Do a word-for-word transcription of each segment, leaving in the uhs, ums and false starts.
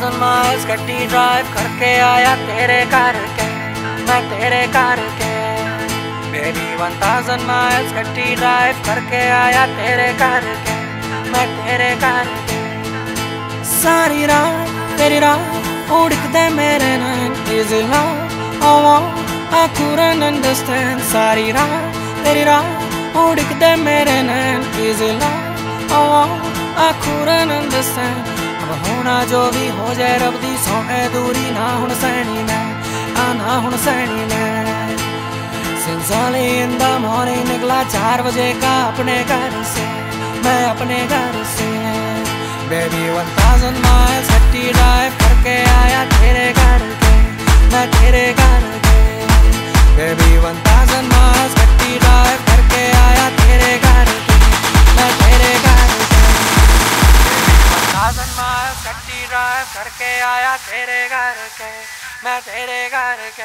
Thousand miles गड्डी drive करके आया तेरे घर के, मैं तेरे घर के। बेबी वन थाउजेंड माइल्स गड्डी ड्राइव करके आया तेरे घर के, मैं तेरे घर के। सारी रात तेरी रात उड़कदे मेरे नैन, is it love or what? I couldn't understand. सारी रात तेरी रात उड़कदे मेरे नैन, is it love or what? I couldn't understand. अब होना जो भी हो जाए रब दी सौ है दूरी ना हुण सैनी मैं, आ ना हुण सैनी मैं। Since early in the morning निकला चार बजे का अपने घर से, मैं अपने घर से। Baby one thousand miles गड्डी ड्राइव करके आया तेरे घर के, मैं तेरे घर के। Baby one thousand miles गड्डी ड्राइव करके आया तेरे घर के, मैं तेरे घर के। One thousand miles गड्डी ड्राइव करके आया तेरे घर के, मैं तेरे घर के।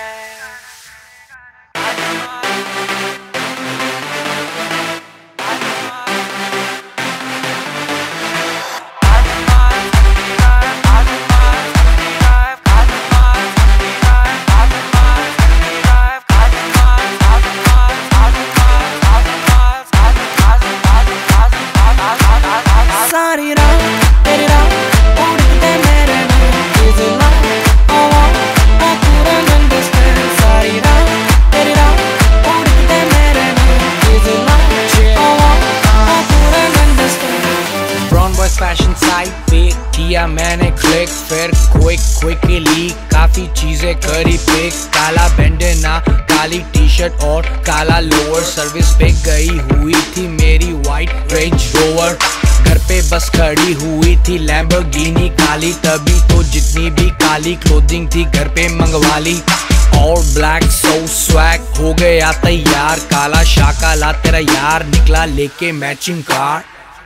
सारी रात तेरी रात उड़कदे मेरे नैन, is it love or what? I couldn't understand. सारी रात तेरी रात उड़कदे मेरे नैन, is it love or what? I couldn't understand. Brown boys fashion site पे किया मैंने क्लिक, फिर क्विक क्विकली काफी चीजें करी पिक। काला बैंडना, काली टी शर्ट और काला लोअर, सर्विस पे गई हुई थी मेरी वाइट रेंज रोवर। घर पे बस खड़ी हुई थी लैम्बोर्गिनी काली, तभी तो जितनी भी काली क्लोथिंग थी घर पे मंगवा ली। और ब्लैक सो स्वैग हो गया तैयार, काला शाकाला तेरा यार निकला लेके मैचिंग कार।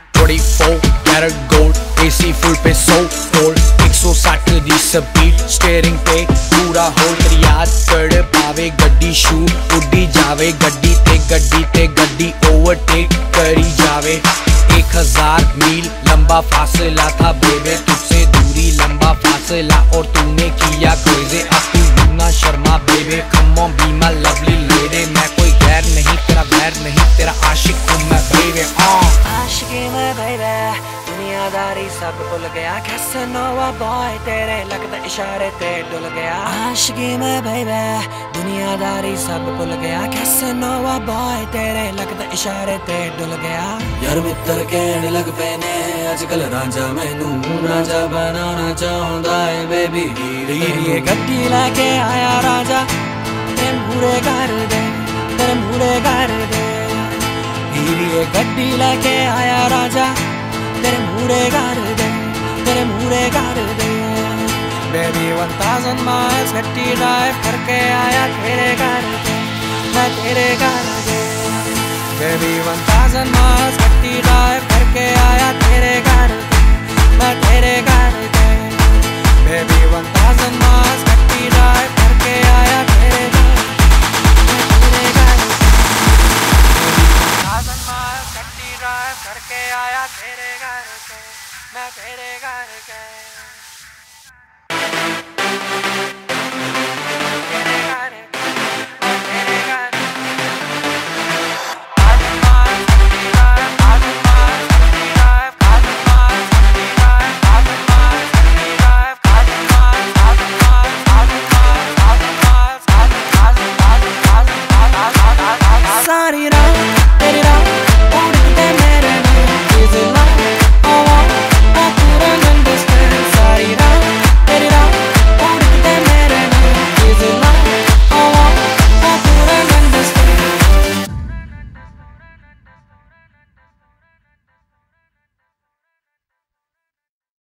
चौबीस कैरेट गोल्ड, एसी फुल पे सो कोल्ड, एक सौ साठ दी स्पीड, स्टीयरिंग पे पूरा होल्ड। तेरी याद कर पावे गड्डी शू उड़ी जावे, गड्डी ते गड्डी ते गड्डी ओवरटेक करी जावे। एक हजार मील लंबा फासला था बेबे, तुझसे दूरी लंबा फासला और तूने किया क्रेज़ी। अब तू ना शर्मा baby, come on be my lovely lady. मैं कोई गैर नहीं तेरा वैर नहीं, तेरा आशिक हूँ मैं बेबे। आशिकी में बेबे दुनियादारी सब भूल गया, कैसनोवा बॉय तेरे लगते इशारे ते डुल गया। आशिकी में बेबे दुनियादारी सब भूल गया, कैसनोवा बॉय तेरे लगते इशारे ते डुल गया। यार मित्र कहने लग पे ने अजकल रांझा मैनू रांझा बनाना चाहता है बेबी। ये गड्डी लेके आया राजा तेरे मूरे घर दे, तेरे मूरे घर दे। ये गड्डी लेके आया राजा तेरे मूरे घर दे, तेरे मूरे घर दे। बेबी वन थाउजेंड माइल्स गड्डी ड्राइव करके आया तेरे घर के, मैं तेरे घर के। बेबी वन थाउजेंड माइल्स गड्डी ड्राइव करके आया तेरे घर के, मैं तेरे घर के। बेबी वन थाउजेंड माइल्स गड्डी ड्राइव करके आया तेरे घर के, मैं तेरे घर के। थाउजेंड माइल्स गड्डी ड्राइव करके आया तेरे घर के, मैं तेरे घर के। सारी रात